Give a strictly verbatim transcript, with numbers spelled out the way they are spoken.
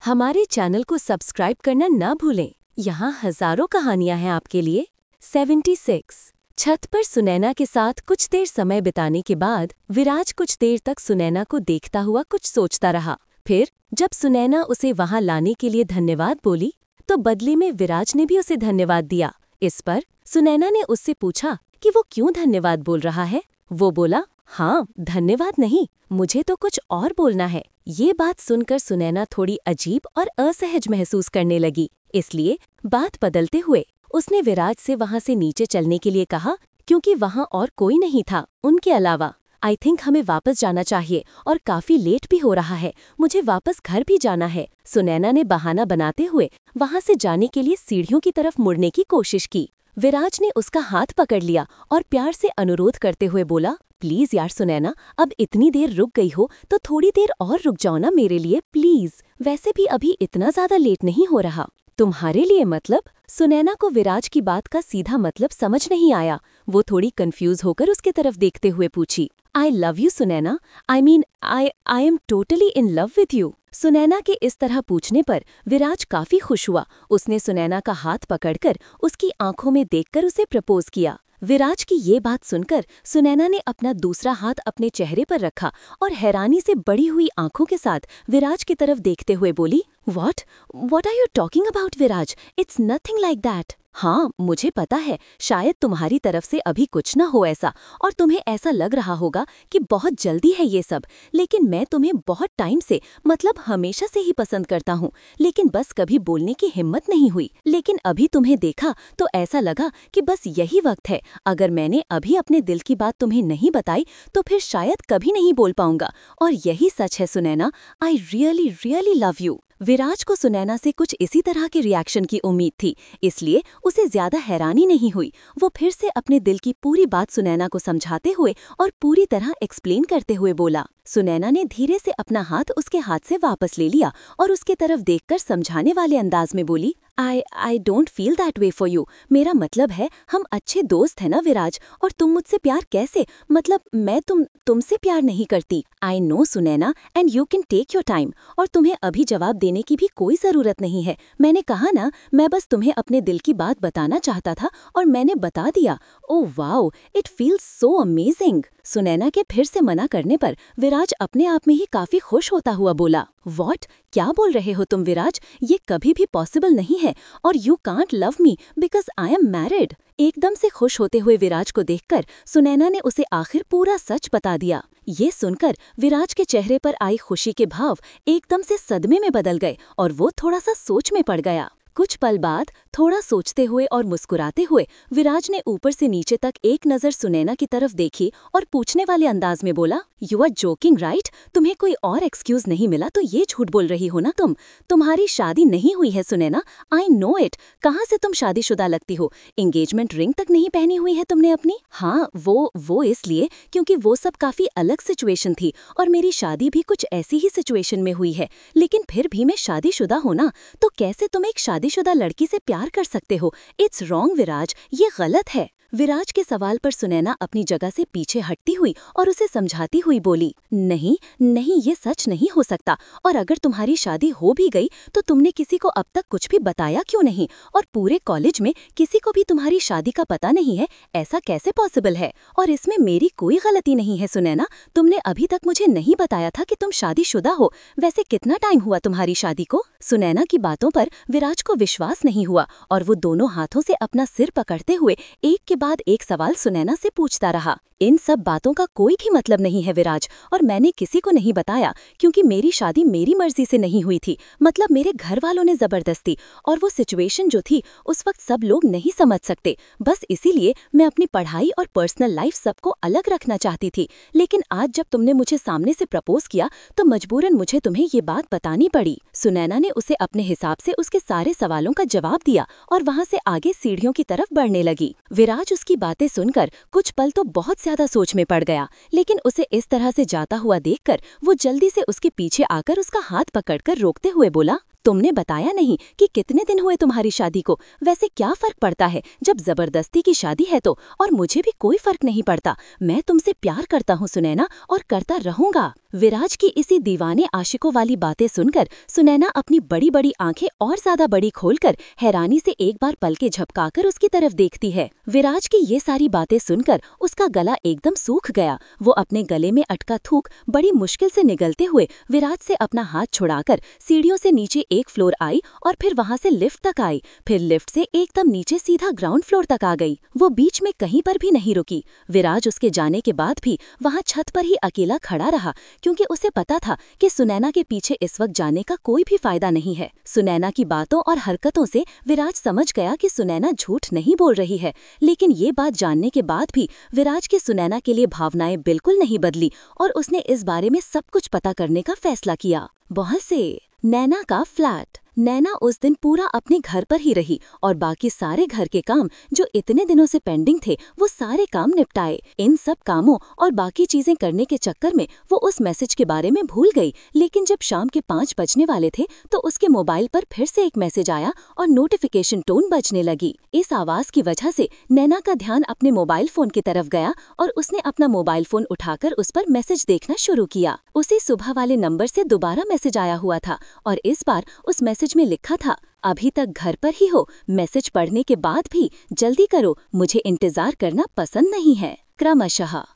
हमारे चैनल को सब्सक्राइब करना ना भूलें। यहाँ हजारों कहानियां हैं आपके लिए। छिहत्तर छत पर सुनैना के साथ कुछ देर समय बिताने के बाद विराज कुछ देर तक सुनैना को देखता हुआ कुछ सोचता रहा। फिर जब सुनैना उसे वहां लाने के लिए धन्यवाद बोली तो बदले में विराज ने भी उसे धन्यवाद दिया। इस पर सुनैना ने उससे पूछा कि वो क्यों धन्यवाद बोल रहा है। वो बोला, हाँ धन्यवाद नहीं, मुझे तो कुछ और बोलना है। ये बात सुनकर सुनैना थोड़ी अजीब और असहज महसूस करने लगी, इसलिए बात बदलते हुए उसने विराज से वहां से नीचे चलने के लिए कहा, क्योंकि वहां और कोई नहीं था उनके अलावा। आई थिंक हमें वापस जाना चाहिए और काफी लेट भी हो रहा है, मुझे वापस घर भी जाना है। सुनैना ने बहाना बनाते हुए वहां से जाने के लिए सीढ़ियों की तरफ मुड़ने की कोशिश की। विराज ने उसका हाथ पकड़ लिया और प्यार से अनुरोध करते हुए बोला, प्लीज यार सुनैना, अब इतनी देर रुक गई हो तो थोड़ी देर और रुक जाओ ना मेरे लिए प्लीज। वैसे भी अभी इतना ज्यादा लेट नहीं हो रहा। तुम्हारे लिए मतलब? सुनैना को विराज की बात का सीधा मतलब समझ नहीं आया। वो थोड़ी कंफ्यूज होकर उसके तरफ देखते हुए पूछी, I love you Sunaina, I mean I I am totally in love with you. Sunaina के इस तरह पूछने पर विराज काफी खुश हुआ। उसने सुनैना का हाथ पकड़कर उसकी आंखों में देखकर उसे प्रपोज किया। विराज की ये बात सुनकर सुनैना ने अपना दूसरा हाथ अपने चेहरे पर रखा और हैरानी से बड़ी हुई आंखों के साथ विराज की तरफ देखते हुए बोली, What? What are you talking about, Viraj? It's nothing like that. हाँ, मुझे पता है शायद तुम्हारी तरफ से अभी कुछ ना हो ऐसा और तुम्हें ऐसा लग रहा होगा कि बहुत जल्दी है ये सब, लेकिन मैं तुम्हें बहुत टाइम से मतलब हमेशा से ही पसंद करता हूँ, लेकिन बस कभी बोलने की हिम्मत नहीं हुई। लेकिन अभी तुम्हें देखा तो ऐसा लगा कि बस यही वक्त है। अगर मैंने अभी अपने दिल की बात तुम्हें नहीं बताई तो फिर शायद कभी नहीं बोल पाऊंगा। और यही सच है Sunaina, I really really love you. Viraj को सुनैना से कुछ इसी तरह के रिएक्शन की उम्मीद थी, इसलिए उसे ज्यादा हैरानी नहीं हुई। वो फिर से अपने दिल की पूरी बात सुनैना को समझाते हुए और पूरी तरह एक्सप्लेन करते हुए बोला। सुनैना ने धीरे से अपना हाथ उसके हाथ से वापस ले लिया और उसके तरफ देखकर समझाने वाले अंदाज में बोली, I I don't feel that way for you. मेरा मतलब है हम अच्छे दोस्त हैं ना विराज, और तुम मुझसे प्यार कैसे, मतलब मैं तुम तुमसे प्यार नहीं करती। I know Sunaina and you can take your time, और तुम्हें अभी जवाब देने की भी कोई जरूरत नहीं है। मैंने कहा ना, मैं बस तुम्हें अपने दिल की बात बताना चाहता था और मैंने बता दिया। Oh wow, it feels so amazing. Sunaina के फिर से मना करने पर विराज अपने आप में ही काफी खुश होता हुआ बोला, व्हाट, क्या बोल रहे हो तुम विराज? ये कभी भी पॉसिबल नहीं है, और you can't love me because I am married. एकदम से खुश होते हुए विराज को देखकर सुनैना ने उसे आखिर पूरा सच बता दिया। ये सुनकर विराज के चेहरे पर आई खुशी के भाव एकदम से सदमे में बदल गए और वो थोड़ा सा सोच में पड़ गया। कुछ पल बाद थोड़ा सोचते हुए और मुस्कुराते हुए विराज ने ऊपर से नीचे तक एक नजर सुनैना की तरफ देखी और पूछने वाले अंदाज में बोला, यू आर जोकिंग राइट? तुम्हें कोई और एक्सक्यूज नहीं मिला तो ये झूठ बोल रही हो ना तुम? तुम्हारी शादी नहीं हुई है सुनैना, आई नो इट। कहाँ से तुम शादीशुदा लगती हो? एंगेजमेंट रिंग तक नहीं पहनी हुई है तुमने अपनी। हाँ, वो वो इसलिए क्योंकि वो सब काफी अलग सिचुएशन थी और मेरी शादी भी कुछ ऐसी ही सिचुएशन में हुई है, लेकिन फिर भी मैं शादीशुदा हूं ना, तो कैसे तुम एक शादीशुदा लड़की से प्यार कर सकते हो? इट्स रॉन्ग विराज, ये गलत है। विराज के सवाल पर सुनैना अपनी जगह से पीछे हटती हुई और उसे समझाती हुई बोली, नहीं नहीं, ये सच नहीं हो सकता, और अगर तुम्हारी शादी हो भी गई तो तुमने किसी को अब तक कुछ भी बताया क्यों नहीं? और पूरे कॉलेज में किसी को भी तुम्हारी शादी का पता नहीं है, ऐसा कैसे पॉसिबल है? और इसमें मेरी कोई गलती नहीं है सुनैना, तुमने अभी तक मुझे नहीं बताया था कि तुम शादीशुदा हो। वैसे कितना टाइम हुआ तुम्हारी शादी को? सुनैना की बातों पर विराज को विश्वास नहीं हुआ और वो दोनों हाथों से अपना सिर पकड़ते हुए एक के बाद एक सवाल सुनैना से पूछता रहा। इन सब बातों का कोई भी मतलब नहीं है विराज, और मैंने किसी को नहीं बताया क्योंकि मेरी शादी मेरी मर्जी से नहीं हुई थी, मतलब मेरे घर वालों ने जबरदस्ती, और वो सिचुएशन जो थी उस वक्त सब लोग नहीं समझ सकते। बस इसीलिए मैं अपनी पढ़ाई और पर्सनल लाइफ सबको अलग रखना चाहती थी, लेकिन आज जब तुमने मुझे सामने से प्रपोज किया तो मजबूरन मुझे तुम्हें ये बात बतानी पड़ी। सुनैना ने उसे अपने हिसाब से उसके सारे सवालों का जवाब दिया और वहाँ से आगे सीढ़ियों की तरफ बढ़ने लगी। विराज उसकी बातें सुनकर कुछ पल तो बहुत ज्यादा सोच में पड़ गया, लेकिन उसे इस तरह से जाता हुआ देखकर वो जल्दी से उसके पीछे आकर उसका हाथ पकड़कर रोकते हुए बोला, तुमने बताया नहीं कि कितने दिन हुए तुम्हारी शादी को। वैसे क्या फर्क पड़ता है जब जबरदस्ती की शादी है तो, और मुझे भी कोई फर्क नहीं पड़ता। मैं तुमसे प्यार करता हूँ सुनैना, और करता रहूंगा। विराज की इसी दीवाने आशिकों वाली बातें सुनकर सुनैना अपनी बड़ी बड़ी आंखें और ज्यादा बड़ी खोलकर हैरानी से एक बार पलके झपकाकर उसकी तरफ देखती है। विराज की ये सारी बातें सुनकर उसका गला एकदम सूख गया। वो अपने गले में अटका थूक बड़ी मुश्किल से निगलते हुए विराज से अपना हाथ छुड़ाकर सीढ़ियों से नीचे एक फ्लोर आई और फिर वहां से लिफ्ट तक आई। फिर लिफ्ट से एकदम नीचे सीधा ग्राउंड फ्लोर तक आ गई। वो बीच में कहीं पर भी नहीं रुकी। विराज उसके जाने के बाद भी वहां छत पर ही अकेला खड़ा रहा, क्योंकि उसे पता था कि सुनैना के पीछे इस वक्त जाने का कोई भी फायदा नहीं है। सुनैना की बातों और हरकतों से विराज समझ गया कि सुनैना झूठ नहीं बोल रही है, लेकिन ये बात जानने के बाद भी विराज की सुनैना के लिए भावनाएं बिल्कुल नहीं बदली और उसने इस बारे में सब कुछ पता करने का फैसला किया। बहुत से नैना का फ्लैट। नैना उस दिन पूरा अपने घर पर ही रही और बाकी सारे घर के काम जो इतने दिनों से पेंडिंग थे वो सारे काम निपटाए। इन सब कामों और बाकी चीजें करने के चक्कर में वो उस मैसेज के बारे में भूल गई। लेकिन जब शाम के पाँच बजने वाले थे तो उसके मोबाइल पर फिर से एक मैसेज आया और नोटिफिकेशन टोन बजने लगी। इस आवाज की वजह से नैना का ध्यान अपने मोबाइल फोन की तरफ गया और उसने अपना मोबाइल फोन उठाकर उस पर मैसेज देखना शुरू किया। उसे सुबह वाले नंबर से दोबारा मैसेज आया हुआ था और इस बार उस मैसेज में लिखा था, अभी तक घर पर ही हो, मैसेज पढ़ने के बाद भी जल्दी करो, मुझे इंतजार करना पसंद नहीं है। क्रमशः।